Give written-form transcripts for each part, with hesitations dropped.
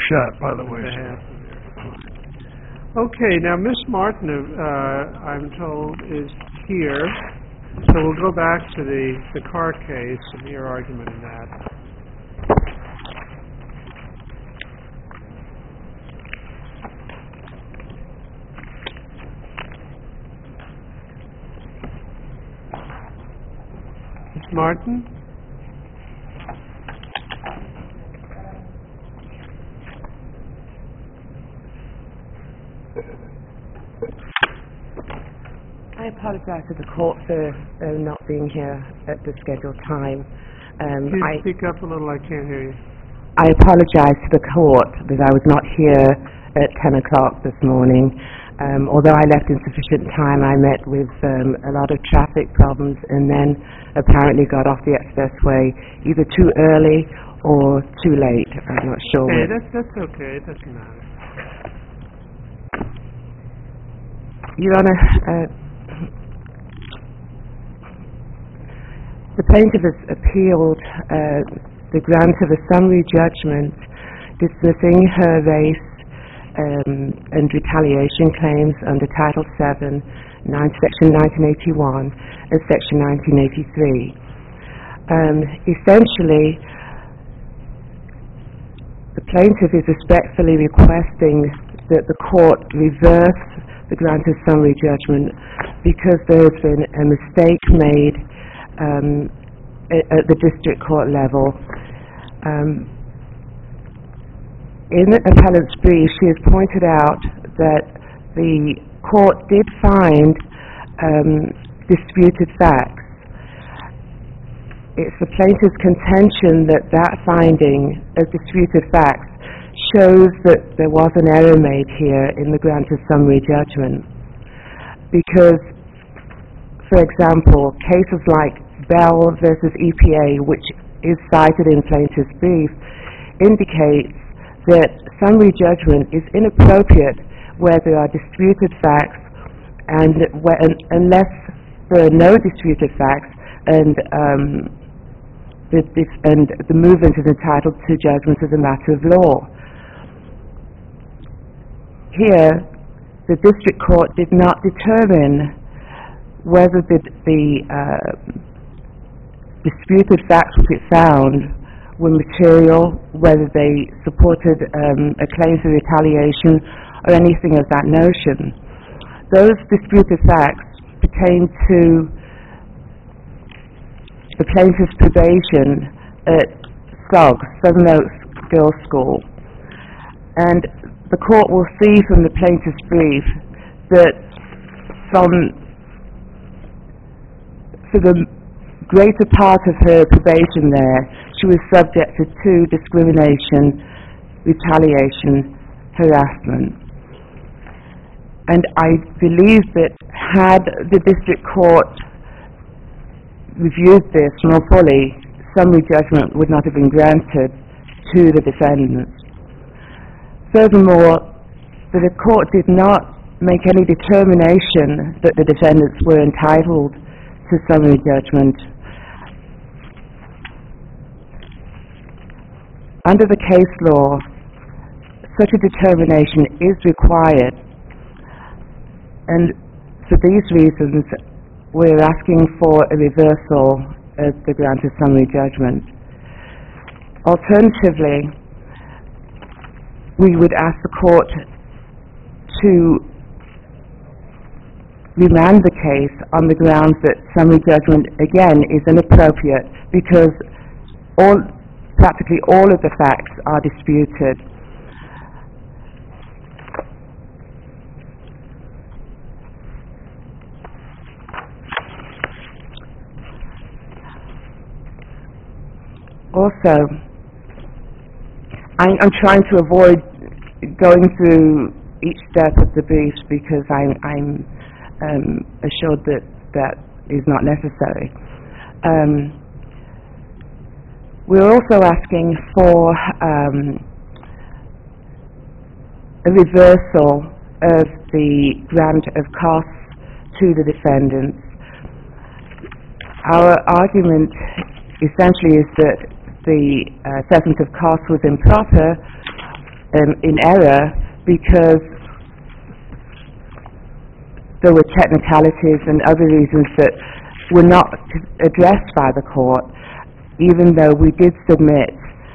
shut, by the way. Okay, now Miss Martin, I'm told, is here, so we'll go back to the car case and your argument in that. Miss Martin? I apologize to the court for not being here at the scheduled time. Can you speak up a little? I can't hear you. I apologize to the court that I was not here at 10 o'clock this morning. Although I left in sufficient time, I met with a lot of traffic problems and then apparently got off the expressway either too early or too late. I'm not sure. Okay, that's okay. It doesn't matter. Your Honor, the plaintiff has appealed the grant of a summary judgment dismissing her race and retaliation claims under Title VII, Section 1981 and Section 1983. Essentially, the plaintiff is respectfully requesting that the court reverse the grant of summary judgment because there has been a mistake made at the district court level. In the appellant's brief, she has pointed out that the court did find disputed facts. It's the plaintiff's contention that that finding of disputed facts shows that there was an error made here in the grant of summary judgment. Because, for example, cases like Bell versus EPA, which is cited in plaintiff's brief, indicates that summary judgment is inappropriate where there are disputed facts and unless there are no disputed facts and the movement is entitled to judgment as a matter of law. Here, the district court did not determine whether the disputed facts which it found were material, whether they supported a claim for retaliation or anything of that notion. Those disputed facts pertain to the plaintiff's probation at SOG, Southern Oaks Girls' School. And the court will see from the plaintiff's brief that for the greater part of her probation there, she was subjected to discrimination, retaliation, harassment. And I believe that had the district court reviewed this more fully, summary judgment would not have been granted to the defendants. Furthermore, the court did not make any determination that the defendants were entitled to summary judgment. Under the case law, such a determination is required, and for these reasons, we're asking for a reversal of the grant of summary judgment. Alternatively, we would ask the court to remand the case on the grounds that summary judgment, again, is inappropriate because practically all of the facts are disputed. Also, I'm trying to avoid going through each step of the briefs because I'm assured that that is not necessary. We're also asking for a reversal of the grant of costs to the defendants. Our argument essentially is that the assessment of costs was improper in error because there were technicalities and other reasons that were not addressed by the court, even though we did submit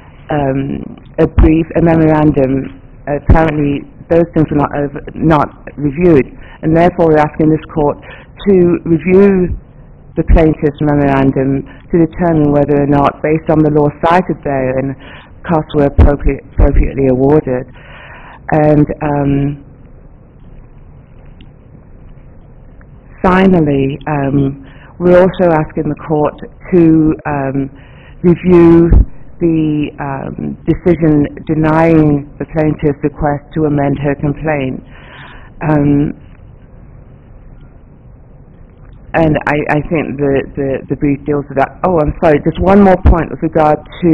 a memorandum. Apparently those things were not reviewed, and therefore we're asking this court to review the plaintiff's memorandum to determine whether or not, based on the law cited therein, costs were appropriately awarded. And finally, we're also asking the court to review the decision denying the plaintiff's request to amend her complaint. And I think the brief deals with that. Oh, I'm sorry, just one more point with regard to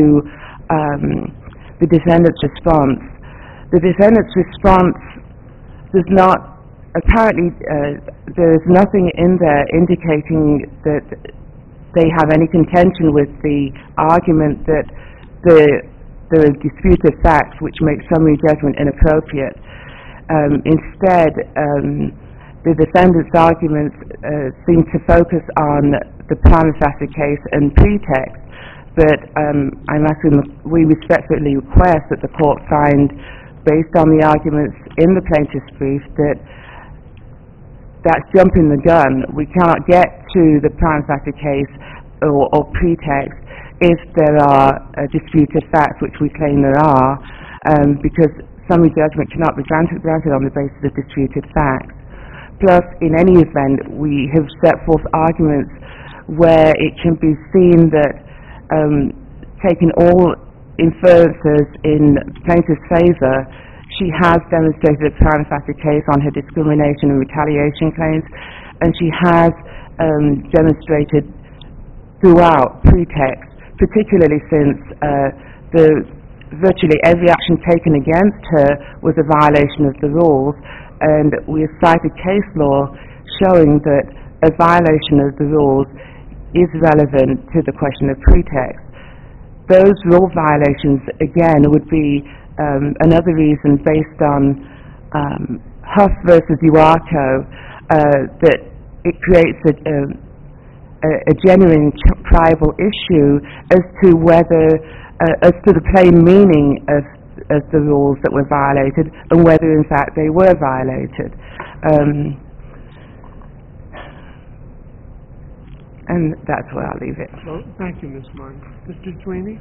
the defendant's response. The defendant's response does not, apparently there is nothing in there indicating that they have any contention with the argument that there are disputed facts which make summary judgment inappropriate. Instead, the defendant's arguments seem to focus on the prima facie case and pretext, but we respectfully request that the court find, based on the arguments in the plaintiff's brief, that that's jumping the gun. We cannot get to the prima facie case or pretext if there are disputed facts, which we claim there are, because summary judgment cannot be granted on the basis of disputed facts. Plus, in any event, we have set forth arguments where it can be seen that, taking all inferences in plaintiff's favour, she has demonstrated a prima facie case on her discrimination and retaliation claims, and she has demonstrated throughout pretext, particularly since virtually every action taken against her was a violation of the rules, and we have cited case law showing that a violation of the rules is relevant to the question of pretext. Those rule violations, again, would be another reason, based on Huff versus Uarco, that it creates a genuine triable issue as to whether, as to the plain meaning of the rules that were violated and whether in fact they were violated. And that's where I'll leave it. Well, thank you, Ms. Martin. Mr. Sweeney?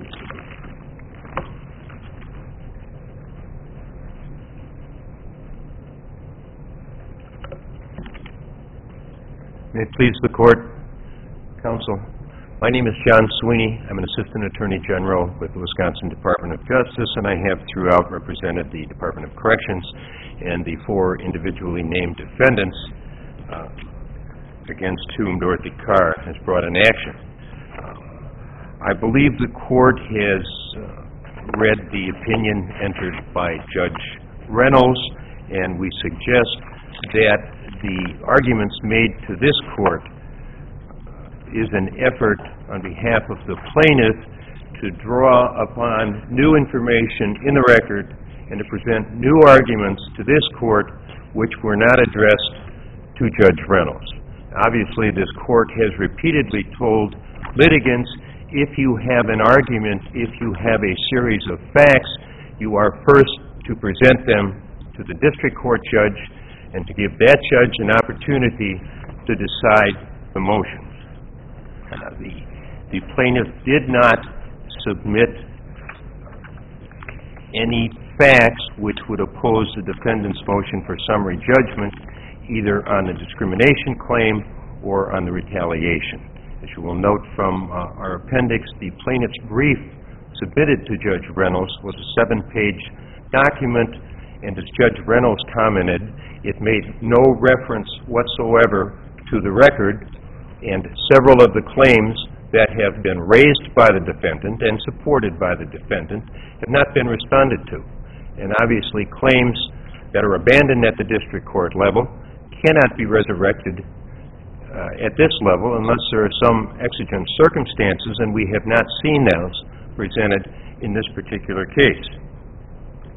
May it please the Court, Counsel. My name is John Sweeney. I'm an Assistant Attorney General with the Wisconsin Department of Justice, and I have throughout represented the Department of Corrections and the 4 individually named defendants against whom Dorothy Carr has brought an action. I believe the Court has read the opinion entered by Judge Reynolds, and we suggest that the arguments made to this Court is an effort on behalf of the plaintiff to draw upon new information in the record and to present new arguments to this Court which were not addressed to Judge Reynolds. Obviously, this Court has repeatedly told litigants, if you have an argument, if you have a series of facts, you are first to present them to the district court judge and to give that judge an opportunity to decide the motions. The plaintiff did not submit any facts which would oppose the defendant's motion for summary judgment, either on the discrimination claim or on the retaliation. As you will note from our appendix, the plaintiff's brief submitted to Judge Reynolds was a 7-page document, and as Judge Reynolds commented, it made no reference whatsoever to the record, and several of the claims that have been raised by the defendant and supported by the defendant have not been responded to. And obviously, claims that are abandoned at the district court level cannot be resurrected at this level unless there are some exigent circumstances, and we have not seen those presented in this particular case.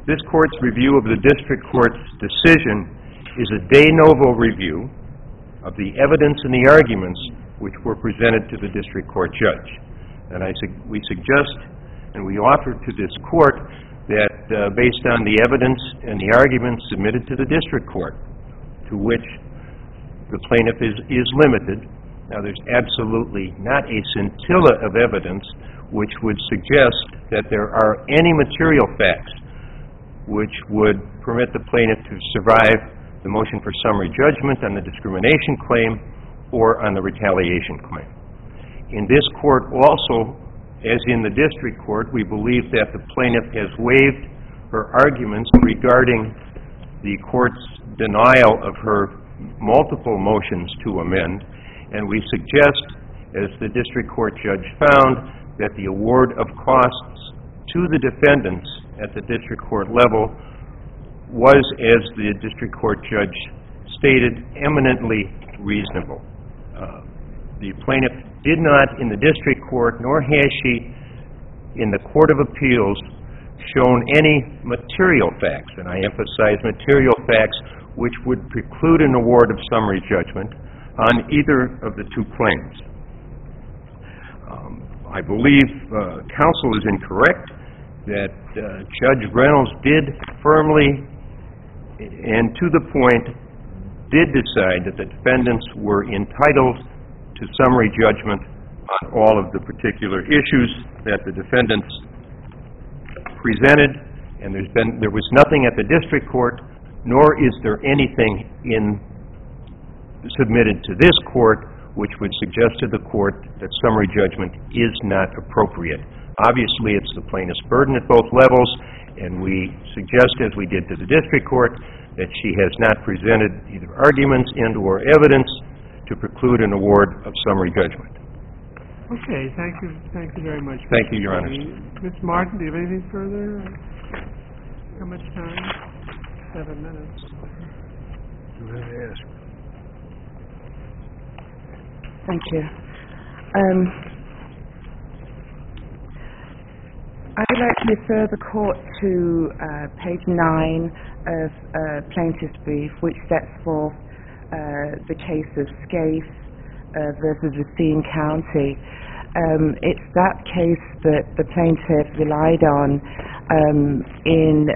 This court's review of the district court's decision is a de novo review of the evidence and the arguments which were presented to the district court judge. And we suggest and we offer to this court that based on the evidence and the arguments submitted to the district court, to which the plaintiff is limited, now there's absolutely not a scintilla of evidence which would suggest that there are any material facts which would permit the plaintiff to survive the motion for summary judgment on the discrimination claim or on the retaliation claim. In this court also, as in the district court, we believe that the plaintiff has waived her arguments regarding the court's denial of her multiple motions to amend, and we suggest, as the district court judge found, that the award of costs to the defendants at the district court level was, as the district court judge stated, eminently reasonable. The plaintiff did not in the district court, nor has she in the Court of Appeals, shown any material facts, and I emphasize material facts, which would preclude an award of summary judgment on either of the two claims. I believe counsel is incorrect that Judge Reynolds did firmly and to the point did decide that the defendants were entitled to summary judgment on all of the particular issues that the defendants presented, and there was nothing at the district court, nor is there anything submitted to this court which would suggest to the court that summary judgment is not appropriate. Obviously, it's the plaintiff's burden at both levels, and we suggest, as we did to the district court, that she has not presented either arguments and or evidence to preclude an award of summary judgment. Okay, thank you very much. Thank you, Your Honor. Ms. Martin, do you have anything further? How much time? 7 minutes. Yes. Thank you. I would like to refer the court to page 9 of plaintiff's brief, which sets forth the case of Scaife versus Racine County. It's that case that the plaintiff relied on in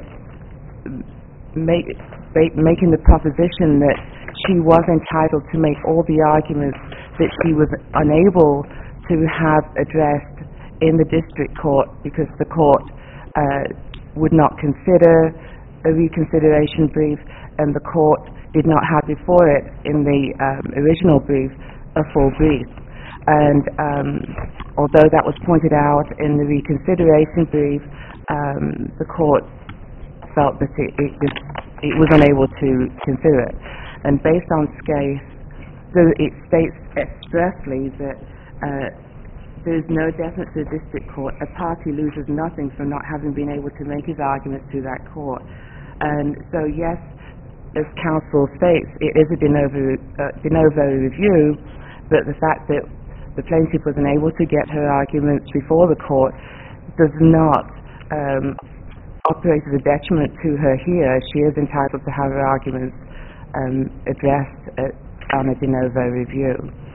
making the proposition that she was entitled to make all the arguments that she was unable to have addressed in the district court because the court would not consider a reconsideration brief, and the court did not have before it in the original brief a full brief. And although that was pointed out in the reconsideration brief, the court felt that it was unable to consider it. And based on Scaife, it states expressly that there is no deference to the district court. A party loses nothing from not having been able to make his arguments to that court. And so, yes, as counsel states, it is a de novo review, but the fact that the plaintiff was unable to get her arguments before the court does not operate as a detriment to her here. She is entitled to have her arguments addressed on a de novo review.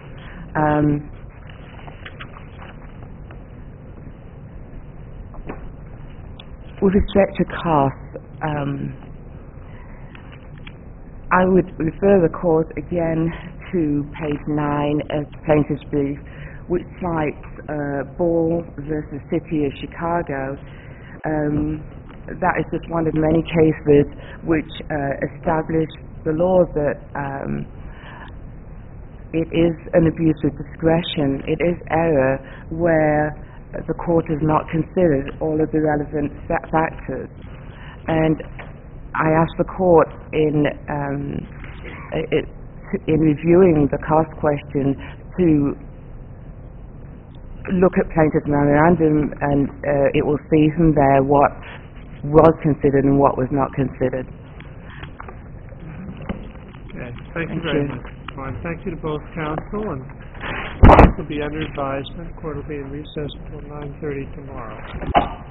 With respect to costs, I would refer the court again to page 9 of plaintiff's brief, which cites Ball versus City of Chicago. That is just one of many cases which establish the law that it is an abuse of discretion. It is error where the court has not considered all of the relevant factors. And I ask the court in reviewing the cost question to look at plaintiff's memorandum, and it will see from there what was considered and what was not considered. Okay, thank you very much. Thank you to both counsel, and the case will be under advisement. The court will be in recess until 9:30 tomorrow.